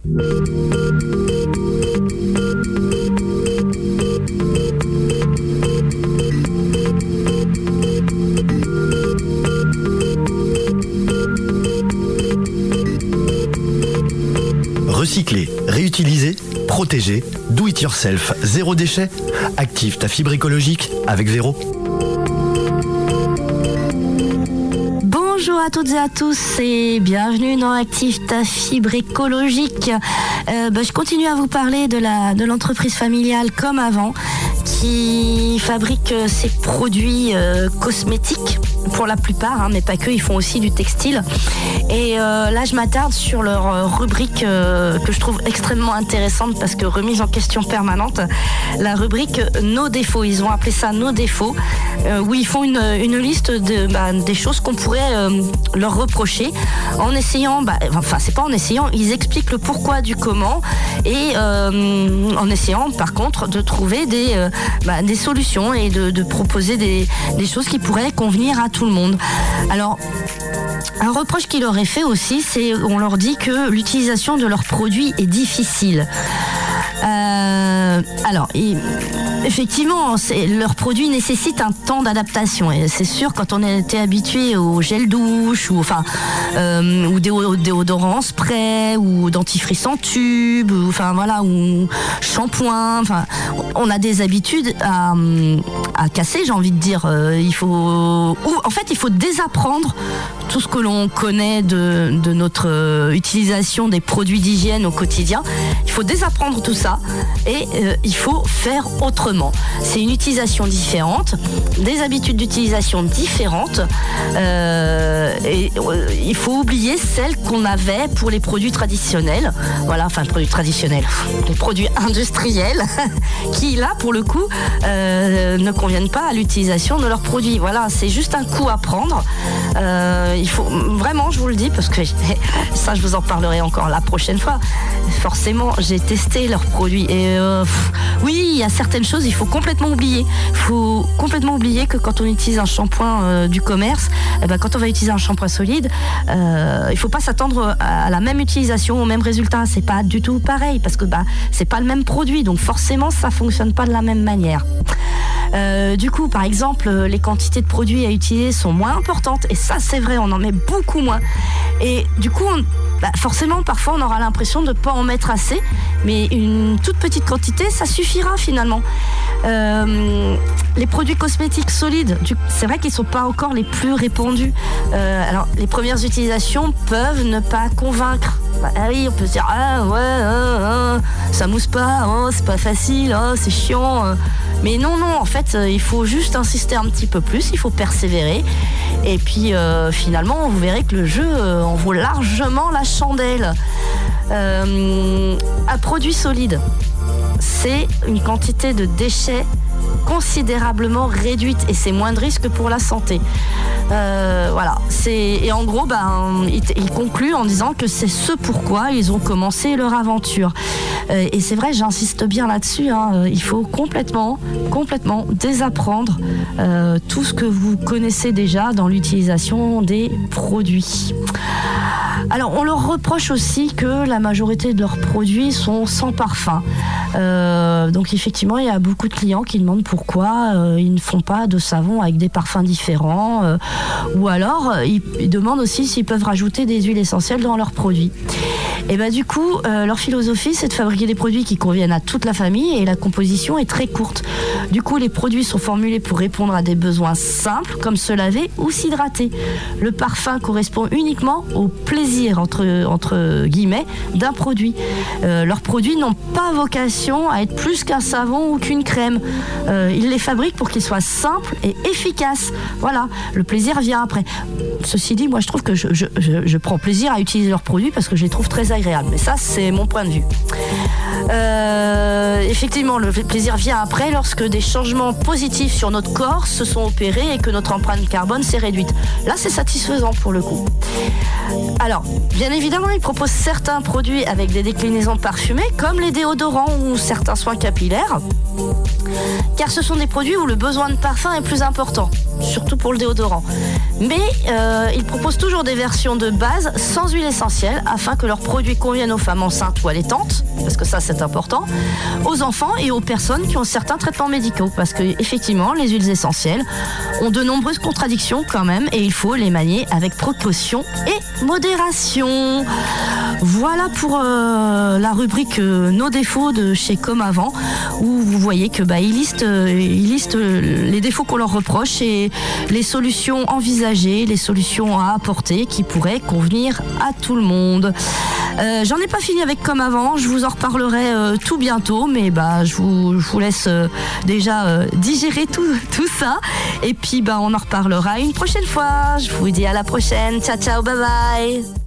Recycler, réutiliser, protéger, do it yourself, zéro déchet. Active ta fibre écologique avec Véro. Bonjour à toutes et à tous et bienvenue dans Active ta fibre écologique. Je continue à vous parler de l'entreprise familiale comme avant qui fabrique ses produits cosmétiques pour la plupart, mais pas que, ils font aussi du textile. Et là, je m'attarde sur leur rubrique que je trouve extrêmement intéressante parce que remise en question permanente, la rubrique Nos défauts. Ils ont appelé ça Nos défauts, où ils font une liste des choses qu'on pourrait leur reprocher en essayant, c'est pas en essayant, ils expliquent le pourquoi du comment et en essayant par contre de trouver des solutions et de proposer des choses qui pourraient convenir à tout le monde. Alors, un reproche qu'il leur est fait aussi, c'est on leur dit que l'utilisation de leurs produits est difficile. Effectivement, leurs produits nécessitent un temps d'adaptation. Et c'est sûr, quand on était habitué au gel douche ou déodorant en spray ou dentifrice en tube ou shampoing, on a des habitudes à casser, j'ai envie de dire. Il faut désapprendre tout ce que l'on connaît de notre utilisation des produits d'hygiène au quotidien. Il faut désapprendre tout ça et il faut faire autrement. C'est une utilisation différente, des habitudes d'utilisation différentes et il faut oublier celles qu'on avait pour les produits traditionnels. Les produits industriels qui là pour le coup ne conviennent pas à l'utilisation de leurs produits. Voilà, c'est juste un coup à prendre. Il faut vraiment, je vous le dis, parce que ça je vous en parlerai encore la prochaine fois. Forcément, j'ai testé leurs produits et oui, il y a certaines choses, il faut complètement oublier. Il faut complètement oublier que quand on utilise un shampoing du commerce, quand on va utiliser un shampoing solide, il faut pas s'attendre à la même utilisation, au même résultat. C'est pas du tout pareil parce que c'est pas le même produit, donc forcément ça fonctionne pas de la même manière. Du coup, par exemple, les quantités de produits à utiliser sont moins importantes et ça c'est vrai, on en met beaucoup moins. Et du coup, forcément, parfois on aura l'impression de ne pas en mettre assez, mais une toute petite quantité, ça suffira finalement. Les produits cosmétiques solides, c'est vrai qu'ils ne sont pas encore les plus répandus. Alors, les premières utilisations peuvent ne pas convaincre. Oui, on peut se dire ça mousse pas, c'est pas facile, c'est chiant. Mais non, en fait, il faut juste insister un petit peu plus, il faut persévérer. Et puis, finalement, vous verrez que le jeu en vaut largement la chandelle. Un produit solide, c'est une quantité de déchets considérablement réduite et c'est moins de risque pour la santé. Et en gros, il conclut en disant que c'est ce pourquoi ils ont commencé leur aventure. Et c'est vrai, j'insiste bien là-dessus, il faut complètement désapprendre tout ce que vous connaissez déjà dans l'utilisation des produits. Alors, on leur reproche aussi que la majorité de leurs produits sont sans parfum. Donc, effectivement, il y a beaucoup de clients qui demandent pourquoi ils ne font pas de savon avec des parfums différents. Ou alors, ils demandent aussi s'ils peuvent rajouter des huiles essentielles dans leurs produits. Et du coup, leur philosophie, c'est de fabriquer des produits qui conviennent à toute la famille et la composition est très courte. Du coup, les produits sont formulés pour répondre à des besoins simples, comme se laver ou s'hydrater. Le parfum correspond uniquement au plaisir, entre guillemets, d'un produit. Leurs produits n'ont pas vocation à être plus qu'un savon ou qu'une crème. Ils les fabriquent pour qu'ils soient simples et efficaces. Voilà, le plaisir vient après. Ceci dit, moi, je trouve que je prends plaisir à utiliser leurs produits parce que je les trouve très agréables. Mais ça, c'est mon point de vue. Effectivement, le plaisir vient après lorsque des changements positifs sur notre corps se sont opérés et que notre empreinte carbone s'est réduite. Là, c'est satisfaisant pour le coup. Alors, bien évidemment, ils proposent certains produits avec des déclinaisons parfumées, comme les déodorants ou certains soins capillaires, car ce sont des produits où le besoin de parfum est plus important, surtout pour le déodorant. Mais ils proposent toujours des versions de base sans huile essentielle, afin que leurs produits conviennent aux femmes enceintes ou allaitantes, parce que ça c'est important, aux enfants et aux personnes qui ont certains traitements médicaux, parce que effectivement, les huiles essentielles ont de nombreuses contradictions quand même, et il faut les manier avec précaution et modération. Voilà pour la rubrique nos défauts de chez Comme Avant, où vous voyez que ils listent les défauts qu'on leur reproche et les solutions envisagées, les solutions à apporter qui pourraient convenir à tout le monde. J'en ai pas fini avec Comme Avant, je vous en reparlerai tout bientôt, mais je vous laisse déjà digérer tout ça, et puis on en reparlera une prochaine fois. Je vous dis à la prochaine, ciao ciao, bye bye.